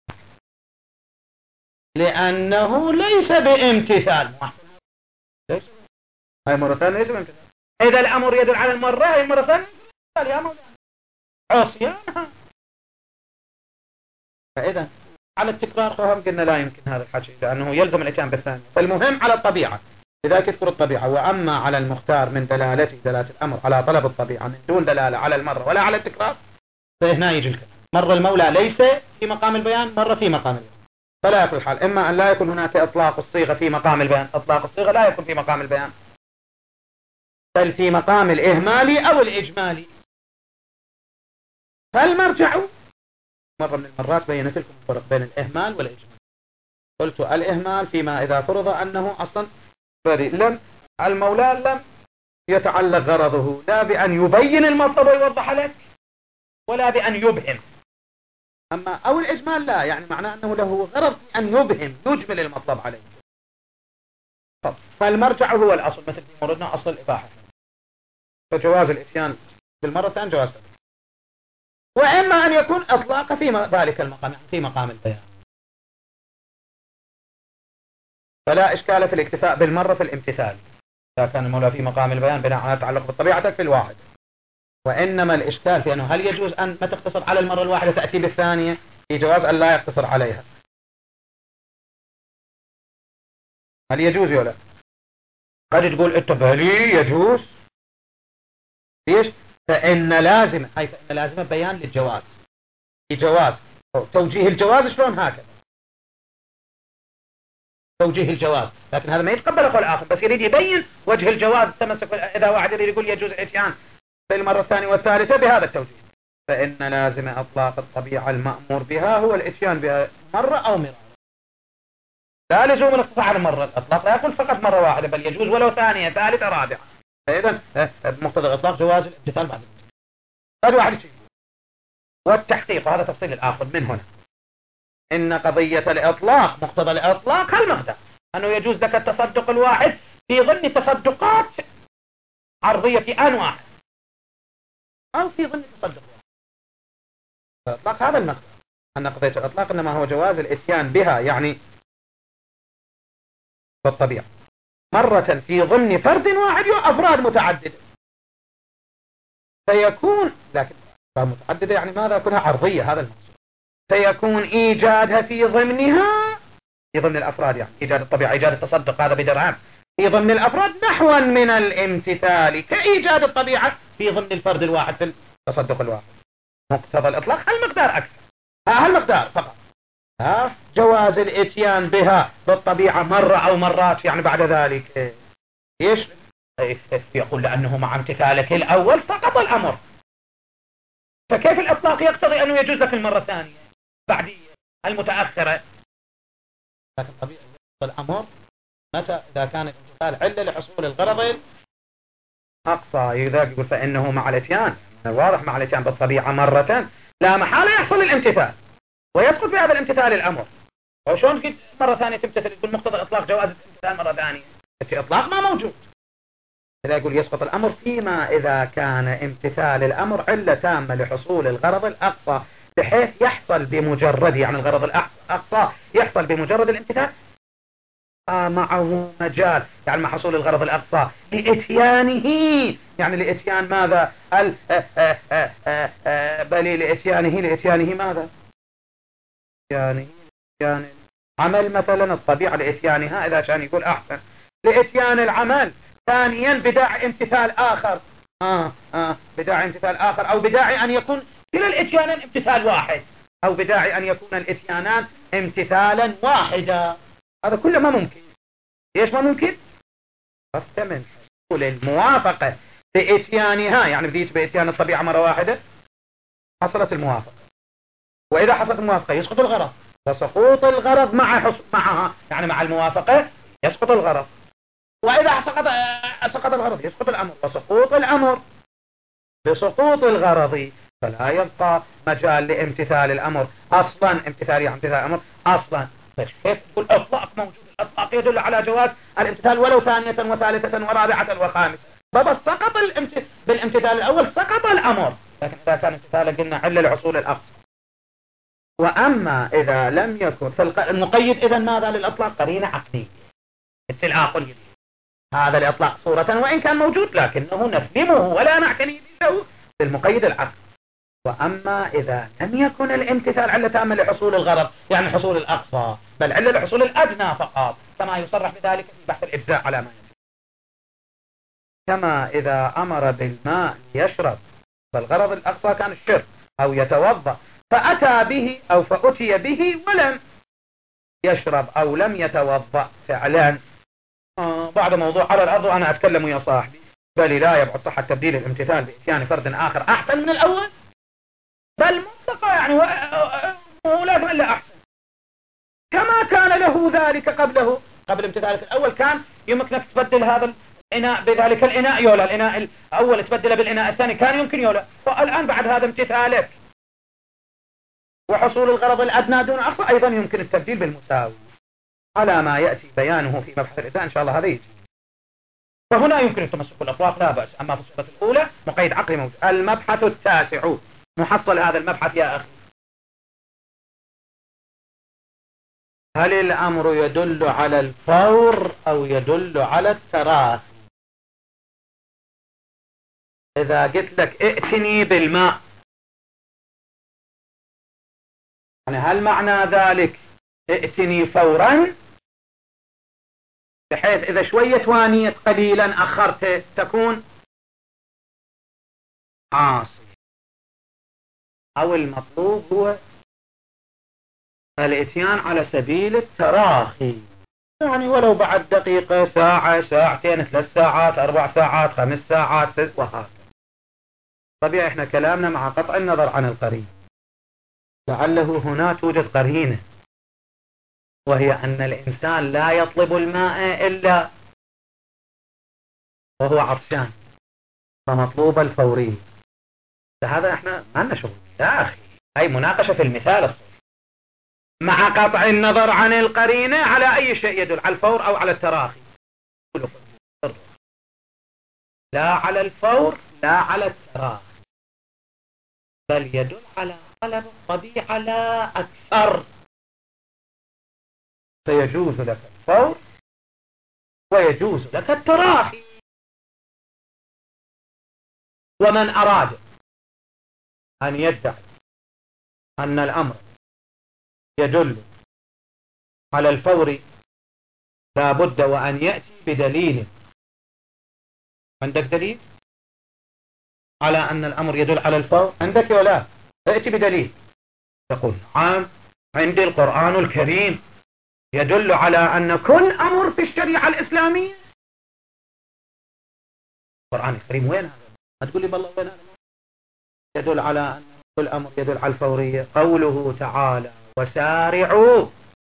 لأنه ليس بامتثال. ليش؟ هاي مرة ثانية ليس بامتثال. إذا الأمر يدل على المرة، هاي مرة ثانية يا مولانا عصيانها. فإذا على التكرار فهم قلنا لا يمكن هذا الحكي، لأنه يلزم الإتيان بالثاني. فالمهم على الطبيعة، لذلك يذكر الطبيعة. وأما على المختار من دلالته دلالة الأمر على طلب الطبيعة من دون دلالة على المرة ولا على التكرار، فهنا يجي الكلام. مرة المولى ليس في مقام البيان، مرة في مقام البيان. فلا يكون الحال إما أن لا يكون هناك إطلاق الصيغة في مقام البيان، إطلاق الصيغة لا يكون في مقام البيان، بل في مقام الإهمالي أو الإجمالي. فالمرجع مرة من المرات بينت لكم الفرق بين الإهمال والإجمال. قلت الإهمال فيما إذا فرض أنه أصلا لم المولى لم يتعلق غرضه لا بأن يبين المطلب ويوضح لك ولا بأن يبهم. أما أو الإجمال لا، يعني معناه أنه له غرض أن يبهم يجمل المطلب عليه. فالمرجع هو الأصل، مثل في موردنا أصل الإباحة، فجواز الإتيان بالمرة ثانية جواز. وإما أن يكون أطلاق في ذلك المقام، يعني في مقام البيان. فلا إشكال في الاكتفاء بالمرة في الامتثال إذا كان المولى في مقام البيان بناء على تعلق بالطبيعة في الواحد. وإنما الإشكال في أنه هل يجوز أن ما تقتصر على المرة الواحدة تأتي بالثانية؟ في جواز أن لا يقتصر عليها. هل يجوز ولا؟ قد تقول أنت بلي يجوز. ليش؟ فإن لازم أي فإن لازم بيان للجواز. في جواز توجيه الجواز شلون هكذا توجيه الجواز، لكن هذا ما يتقبل أخو الآخر، بس يريد يبين وجه الجواز التمسك. إذا واحد يريد يقول يجوز الإتيان في المرة الثانية والثالثة بهذا التوجيه، فإن لازم أطلاق الطبيعة المأمور بها هو الإتيان بها مرة أو مرة. لا لزوم الاقتصار على مرة، الإطلاق لا يكون فقط مرة واحدة، بل يجوز ولو ثانية ثالثة رابعة. فإذا بمقتضى الإطلاق جواز الامتثال بعد الامتثال. هذا واحد شيء. والتحقيق هذا تفصيل الآخر من هنا. إن قضية الإطلاق مقتضى الإطلاق هالمقدار أنه يجوز لك التصدق الواحد في ضمن تصدقات عرضية في آن واحد أو في ضمن تصدق واحد. الإطلاق هذا المقدار، أن قضية الإطلاق إنما هو جواز الإتيان بها يعني بالطبيعة مرة في ضمن فرد واحد وأفراد متعددة. فيكون لكن متعددة يعني ماذا؟ يكونها عرضية، هذا المقصود. فيكون إيجادها في ضمنها في ضمن الأفراد، يعني إيجاد الطبيعة إيجاد التصدق هذا بدرهم في ضمن الأفراد نحوا من الامتثال كإيجاد الطبيعة في ضمن الفرد الواحد في التصدق الواحد. مقتضى الإطلاق هالمقدار أكثر، هالمقدار فقط. ها جواز الإتيان بها بالطبيعة مرة أو مرات يعني بعد ذلك إيش يقول لأنه مع امتثالك الأول سقط الأمر. فكيف الإطلاق يقتضي أنه يجوز لك المرة الثانية بعدية المتأخرة؟ لكن طبيعي الأمر متى إذا كان الامتثال علة لحصول الغرض أقصى. إذا يقول فإنه مع الإتيان واضح مع الإتيان بالطبيعة مرة لا محالة يحصل الامتثال ويسقط بهذا الامتثال الأمر. وشون قلت مرة ثانية تمتثل؟ يقول مقتضى الإطلاق جواز الامتثال مرة ثانية. في إطلاق ما موجود. إذا يقول يسقط الأمر فيما إذا كان امتثال الأمر علة تامة لحصول الغرض الأقصى، بحيث يحصل بمجرد، يعني الغرض الأقصى يحصل بمجرد الامتثال آه معه مجال، يعني مع حصول الغرض الأقصى لإتيانه، يعني لإتيان ماذا؟ ال آه آه آه آه آه بل لإتيانه لإتيانه ماذا؟ يعني يعني عمل مثلا الطبيعة لإتيانها، إذا كان يقول أحسن لإتيان العمل. ثانيا بداعي امتثال آخر، آه آه بداعي امتثال آخر، أو بداعي أن يكون كلا الإتيانان امتثال واحد، أو بداعي أن يكون الإتيانان امتثالا واحدا. هذا كله ما ممكن. ليش ما ممكن؟ من حصول الموافقة بإتيانها، يعني بديت بإتيان الطبيعة مرة واحدة حصلت الموافقة، وإذا حصلت الموافقة يسقط الغرض، وسقوط الغرض مع حص... معها يعني مع الموافقة يسقط الغرض، وإذا سقط سقط الغرض يسقط الأمر، وسقوط الأمر بسقوط الغرض فلا يبقى مجال لامتثال الأمر أصلا. امتثال يعني امتثال الأمر أصلا. كيف تقول الإطلاق موجود؟ الإطلاق يدل على جواز الامتثال ولو ثانية وثالثة ورابعة وخامسة. فبس سقط الامت... بالامتثال الأول سقط الأمر، لكن إذا كان امتثالا قلنا علة لحصول الأقصى. وأما إذا لم يكن فالمقيد إذا ماذا للإطلاق؟ قرينة عقلية مثل آخر. هذا الإطلاق صورة وإن كان موجود لكنه نفهمه ولا نعتني به بالمقيد العقل. وأما إذا لم يكن الامتثال علة تامة لحصول الغرض، يعني حصول الأقصى، بل علة لحصول الأدنى فقط، كما يصرح بذلك في بحث الإجزاء على ما يجب. كما إذا أمر بالماء يشرب، فالغرض الأقصى كان الشرب أو يتوضأ، فأتى به أو فأتي به ولم يشرب أو لم يتوضأ فعلا. آه بعد موضوع على الأرض وأنا أتكلم يا صاحبي، بل لا يبعد صحة تبديل الامتثال بإتيان فرد آخر أحسن من الأول، بل مطلقة يعني هو لازم إلا أحسن، كما كان له ذلك قبله. قبل امتثالك الأول كان يمكنك تبدل هذا الإناء بذلك الإناء يولا، الإناء الأول تبدله بالإناء الثاني كان يمكن يولا، فالآن بعد هذا امتثالك وحصول الغرض الأدنى دون أقصى أيضا يمكن التبديل بالمساوي، على ما يأتي بيانه في مبحث الإجزاء إن شاء الله. هذا يجي. فهنا يمكن التمسك بالأطلاق لا بأس. أما في الصورة الأولى مقيد عقلي موجود. المبحث التاسع، محصل هذا المبحث يا أخي: هل الأمر يدل على الفور أو يدل على التراخي؟ إذا قلت لك ائتني بالماء، يعني هل معنى ذلك ائتني فورا، بحيث إذا شوية وانيت قليلا أخرت تكون عاصي، أو المطلوب هو الاتيان على سبيل التراخي، يعني ولو بعد دقيقة، ساعة، ساعتين، ثلاث ساعات، أربع ساعات، خمس ساعات، ست، وهكذا. طبيعي احنا كلامنا مع قطع النظر عن القرين، لعله هنا توجد قرينة، وهي أن الإنسان لا يطلب الماء إلا وهو عطشان، فمطلوب الفوري. فهذا احنا ما لنا شغل يا أخي، هاي مناقشة في المثال الصحيح مع قطع النظر عن القرينة على أي شيء يدل، على الفور أو على التراخي. لا على الفور لا على التراخي، بل يدل على طلب الطبيعة لا أكثر، فيجوز لك الفور ويجوز لك التراخي. ومن أراد أن يدعي أن الأمر يدل على الفور لا بد وأن يأتي بدليل. عندك دليل على أن الأمر يدل على الفور؟ عندك ولا ائتي بدليل. تقول نعم عندي القرآن الكريم يدل على أن كل أمر في الشريعة الإسلامية. القرآن الكريم وين هذا؟ ما تقول لي بالله وين هذا؟ يدل على أن كل أمر يدل على الفورية. قوله تعالى وسارعوا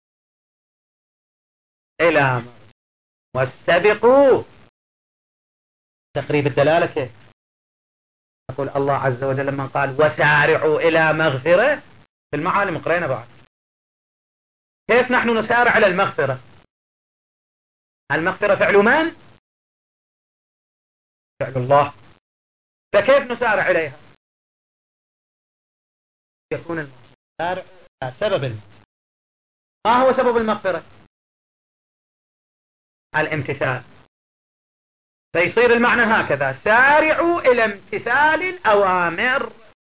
إلى مغفرة واستبقوا، تقريب الدلالة كيف؟ يقول الله عز وجل لما قال وسارعوا إلى مغفرة في المعالم قرينا بعد، كيف نحن نسارع إلى المغفرة؟ المغفرة فعل من؟ فعل الله. فكيف نسارع إليها؟ يكون المسارع سبب المغفرة. ما هو سبب المغفرة؟ الامتثال. فيصير المعنى هكذا: سارعوا إلى امتثال الأوامر.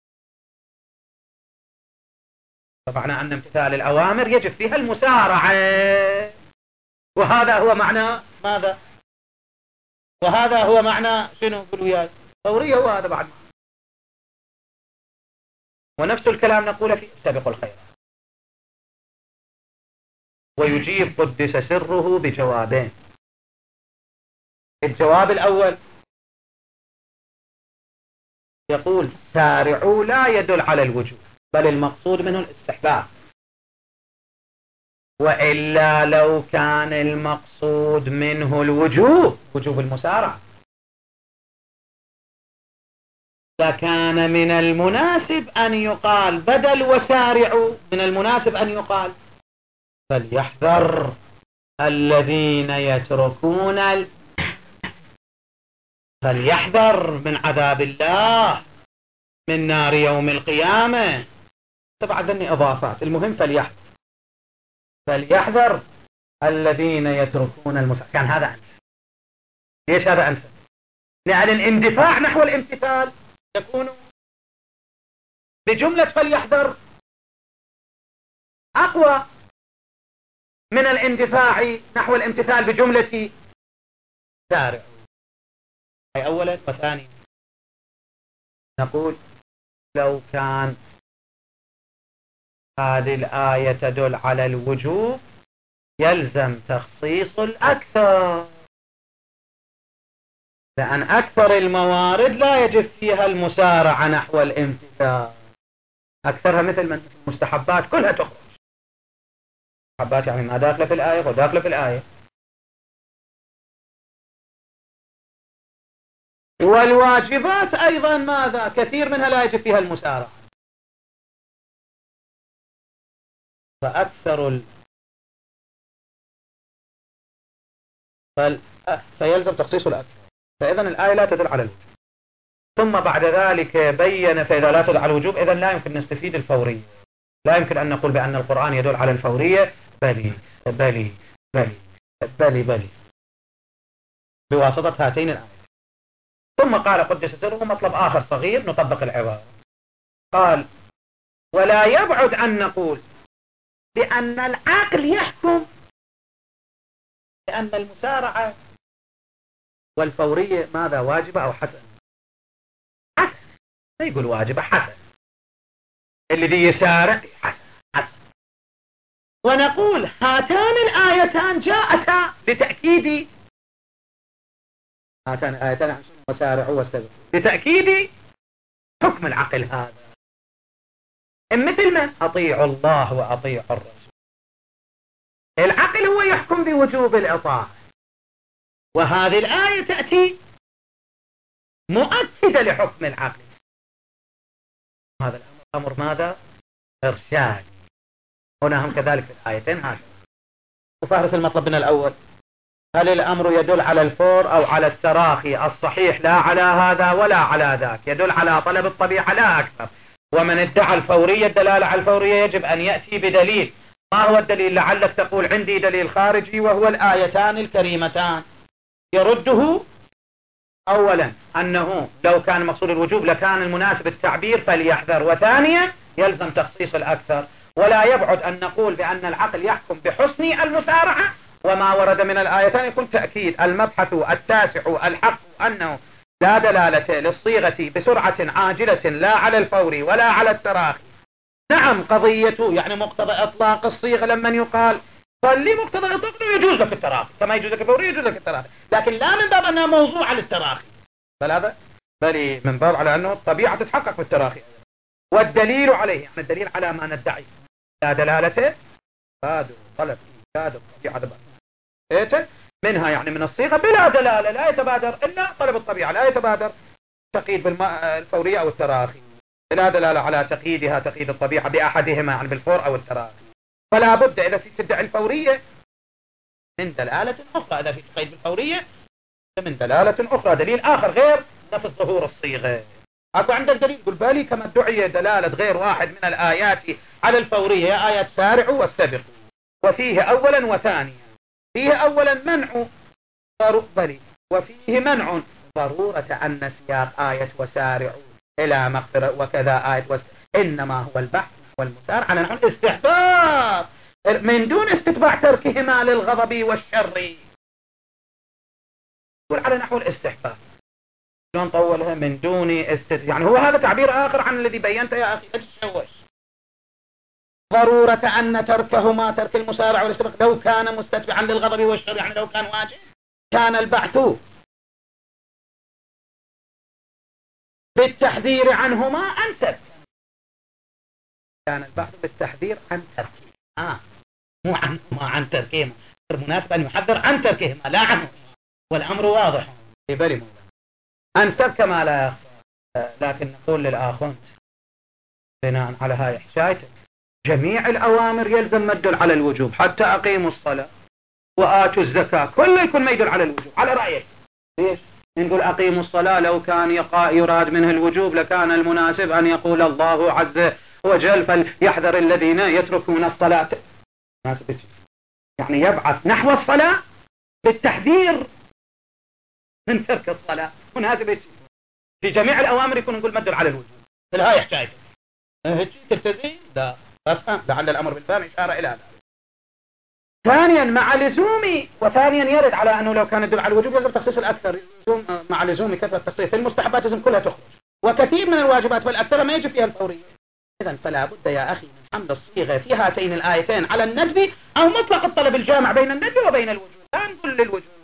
طبعا أن امتثال الأوامر يجب فيها المسارعة، وهذا هو معنى ماذا؟ وهذا هو معنى شنو؟ قولوا وياي. فورية. وهذا بعد. ونفس الكلام نقول في سابق الخير. ويجيب قدس سره بجوابين. الجواب الأول يقول سارعوا لا يدل على الوجوب، بل المقصود منه الاستحباب، وإلا لو كان المقصود منه الوجوب، وجوب المسارعة، فكان من المناسب أن يقال بدل وسارعوا، من المناسب أن يقال فليحذر الذين يتركون ال... فليحذر من عذاب الله، من نار يوم القيامة. طبعا ذني إضافات. المهم فليحذر، فليحذر الذين يتركون المسارعة. كان هذا أنسى. ليش هذا أنسى؟ لأن الاندفاع نحو الامتثال يكون بجملة فليحذر أقوى من الاندفاع نحو الامتثال بجملة سارع. أي أولا. وثانيا نقول لو كان هذه الآية تدل على الوجوب يلزم تخصيص الأكثر، لأن أكثر الموارد لا يجب فيها المسارعة نحو الامتثال. أكثرها مثل من المستحبات كلها تخرج. مستحبات يعني ما داخله في الآية وداخله في الآية. والواجبات أيضا ماذا؟ كثير منها لا يجب فيها المسارعة. فأكثر ال... فال... فيلزم تخصيص الأكثر. فإذن الآية لا تدل على الوجوب. ثم بعد ذلك بين فإذا لا تدل على الوجوب إذن لا يمكن نستفيد الفورية. لا يمكن أن نقول بأن القرآن يدل على الفورية بلي بلي بلي بلي بلي بواسطة هاتين الآيات. ثم قال قدس سره مطلب آخر صغير نطبق العبارة. قال ولا يبعد أن نقول بأن العقل يحكم بأن المسارعة والفورية ماذا؟ واجبة أو حسن؟ حسن. ما يقول واجبة، حسن. الذي يسارع حسن حسن. ونقول هاتان الآيتان جاءتا لتأكيد هاتان الآيتان عن شنو؟ وسارعوا واستبقوا، لتأكيد حكم العقل هذا. مثل من؟ أطيعوا الله وأطيعوا الرسول. العقل هو يحكم بوجوب الإطاعة، وهذه الآية تأتي مؤكدة لحكم العقل. هذا الأمر أمر ماذا؟ إرشاد. هنا هم كذلك في الآيتين هكذا. وفهرس المطلب من الأول: هل الأمر يدل على الفور أو على التراخي؟ الصحيح لا على هذا ولا على ذاك، يدل على طلب الطبيعة لا أكثر. ومن ادعى الفورية الدلالة على الفورية يجب أن يأتي بدليل. ما هو الدليل؟ لعلك تقول عندي دليل خارجي وهو الآيتان الكريمتان. يرده أولا أنه لو كان مقصود الوجوب لكان المناسب التعبير فليحذر، وثانيا يلزم تخصيص الأكثر. ولا يبعد أن نقول بأن العقل يحكم بحسن المسارعة، وما ورد من الآيتان يكون تأكيد. المبحث التاسع الحق أنه لا دلالة للصيغة بسرعة عاجلة لا على الفور ولا على التراخي. نعم قضية يعني مقتضى إطلاق الصيغة لما يقال فاللي مقتضى إطلاق يجوز لك التراخي كما يجوز لك الفور يجوز لك التراخي، لكن لا من باب أنها موضوع للتراخي، بل هذا بل من باب على أنه الطبيعة تتحقق بالتراخي. والدليل عليه يعني الدليل على ما ندعي لا دلالته قادر طلب إيجاد الطبيعة منها يعني من الصيغة بلا دلالة لا يتبادر إلا طلب الطبيعة، لا يتبادر تقييد بالفورية أو التراخي، لا دلالة على تقييدها تقييد الطبيعة بأحدهما يعني بالفور أو التراخي. فلا بد إذا في تدعي الفورية من دلالة أخرى، إذا في قيد بالفورية من دلالة أخرى، دليل آخر غير نفس ظهور الصيغة. أكو عندك دليل قل بالي كما ادعي دلالة غير واحد من الآيات على الفورية، يا آيات سارعوا واستبقوا، وفيه أولا وثانيا، فيه أولا منع بلي، وفيه منع ضرورة أن سياق آية وسارعوا إلى مغفرة وكذا آية وس... إنما هو البحث والمسار على نحو الاستحباب من دون استتباع تركهما للغضب والشر، يقول على نحو الاستحباب. شلون طولها من دون استت... يعني هو هذا تعبير آخر عن الذي بينته يا أخي، لا تتشوش. ضرورة أن تركهما، ترك المسارع والاستباق، لو كان مستتبعا للغضب والشر، يعني لو كان واجب كان البحث بالتحذير عنهما أنسب، كان البحث بالتحذير عن تركهما، آه. مو عنهما عن تركهما، المناسب أن يحذر عن تركهما لا عنه، والأمر واضح في بالي مولا أنسب كما لا يخفى. لكن نقول للآخر بناء على هاي حكايته جميع الأوامر يلزم ما تدل على الوجوب، حتى أقيموا الصلاة وآتوا الزكاة كله يكون ما يدل على الوجوب. على رأيك ليش نقول أقيموا الصلاة؟ لو كان يراد منه الوجوب لكان المناسب أن يقول الله عز وجل فليحذر الذين يتركون الصلاة، يعني يبعث نحو الصلاة بالتحذير من ترك الصلاة، مناسب في جميع الأوامر يكون نقول ما تدل على الوجوب. هاي حكايته هيك تلتزم لا أفهم، لعل الأمر بالفهم إشارة إلى ذلك. ثانيا مع لزومي، وثانيا يرد على أنه لو كان يدل على الوجوب يجب تخصيص الأكثر، مع لزومي كثرة التخصيص في المستحبات لازم كلها تخرج، وكثير من الواجبات والأكثر ما يجب فيها الفورية. إذن فلا بد يا أخي من حمل الصيغة في هاتين الآيتين على الندب أو مطلق الطلب الجامع بين الندب وبين الوجوب، لا نقول للوجوب.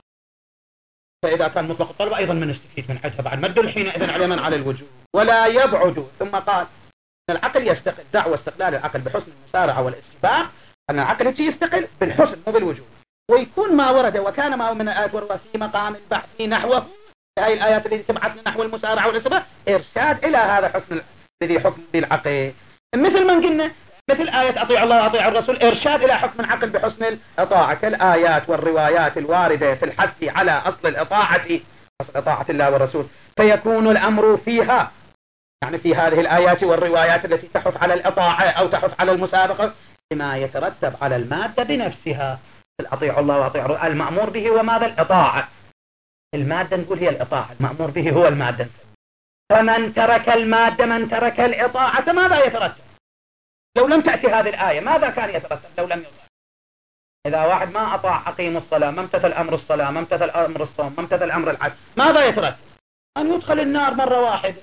فإذا كان مطلق الطلب أيضا من نستفيد من عدها بعد مد حينئذ على من على الوجوب ولا يبعد. ثم قال أن العقل يستقل، دعوة استقلال العقل بحسن المسارعة والاستباق، أن العقل يستقل بالحسن مو بالوجوب، ويكون ما ورد وكان ما من الآيات ورد في مقام البحث نحوه، هذه الآيات التي تبعث نحو المسارعة والاستباق إرشاد إلى هذا حسن الذي حكم بالعقل، مثل ما قلنا مثل آية أطيع الله وأطيع الرسول إرشاد إلى حكم العقل بحسن الإطاعة، كالآيات والروايات الواردة في الحث على أصل الإطاعة، أصل إطاعة الله والرسول، فيكون الأمر فيها يعني في هذه الآيات والروايات التي تحث على الإطاعة أو تحث على المسابقة بما يترتب على المادة بنفسها. أطيع الله وأطيع الرسول المأمور به وماذا؟ الإطاعة، المادة نقول هي الإطاعة، المأمور به هو المادة. فمن ترك المادة من ترك الإطاعة ماذا يترتب؟ لو لم تأتي هذه الآية ماذا كان يترتب لو لم يطاع؟ إذا واحد ما أطاع أقيم الصلاة، ما امتثل أمر الصلاة، ما امتثل أمر الصوم، ما امتثل أمر الحج، ماذا يترتب؟ أن يدخل النار مرة واحدة.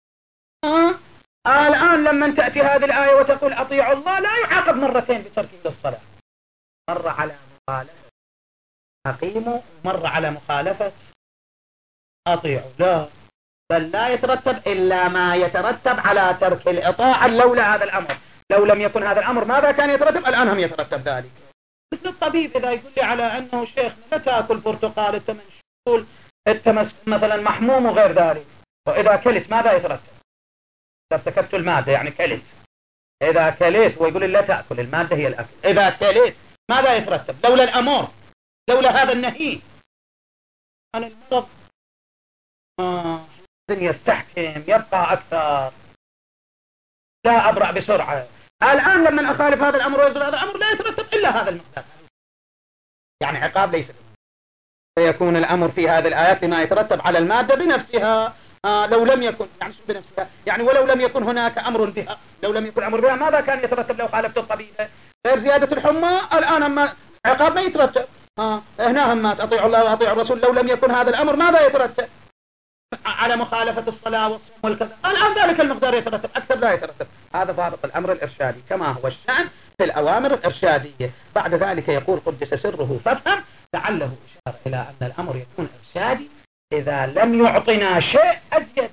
آه؟ آه الآن لما تأتي هذه الآية وتقول أطيعوا الله لا يعاقب مرتين بتركه للصلاة، مرة على مخالفة أقيموا، مرة على مخالفة أطيعوا، لا بل لا يترتب إلا ما يترتب على ترك الإطاعة لولا هذا الأمر. لو لم يكن هذا الأمر ماذا كان يترتب؟ الآن هم يترتب ذلك. مثل الطبيب إذا يقول لي على أنه شيخ لا تأكل برتقال أنت منشول أنت مثلا محموم وغير ذلك، وإذا كلت ماذا يترتب؟ ارتكبت المادة يعني كلت، إذا كلت ويقول لي لا تأكل، المادة هي الأكل، إذا كلت ماذا يترتب؟ لولا الأمر لولا هذا النهي عن المرض آه. يستحكم يبقى أكثر، لا أبرع بسرعة. الآن لما أخالف هذا الأمر ويصدر هذا الأمر لا يترتب إلا هذا المقدار، يعني عقاب ليس بمعنى. فيكون الأمر في هذه الآيات ما يترتب على المادة بنفسها. آه لو لم يكن يعني شو بنفسها يعني ولو لم يكن هناك أمر بها، لو لم يكن أمر بها ماذا كان يترتب لو خالفت الطبيبة؟ غير زيادة الحمى، الآن أما عقاب ما يترتب. آه هنا هم أطيعوا الله وأطيعوا الرسول، لو لم يكن هذا الأمر ماذا يترتب؟ على مخالفة الصلاة والصوم والكذا، الآن ذلك المقدار يترتب، أكثر لا يترتب. هذا ضابط الأمر الإرشادي كما هو الشأن في الأوامر الإرشادية. بعد ذلك يقول قدس سره فافهم لعله إشارة إلى أن الأمر يكون إرشادي إذا لم يعطنا شيء أزيد.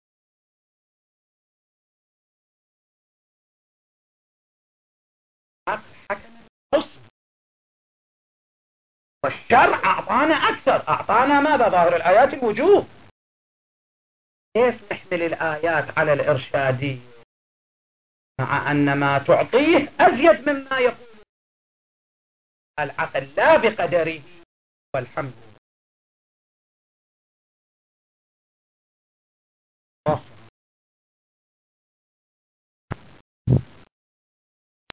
حكم الحسن والشرع أعطانا أكثر، أعطانا ماذا؟ ظاهر الآيات الوجوب. كيف نحمل الآيات على الإرشادي مع أن ما تعطيه أزيد مما يقول؟ العقل لا بقدره. والحمد لله.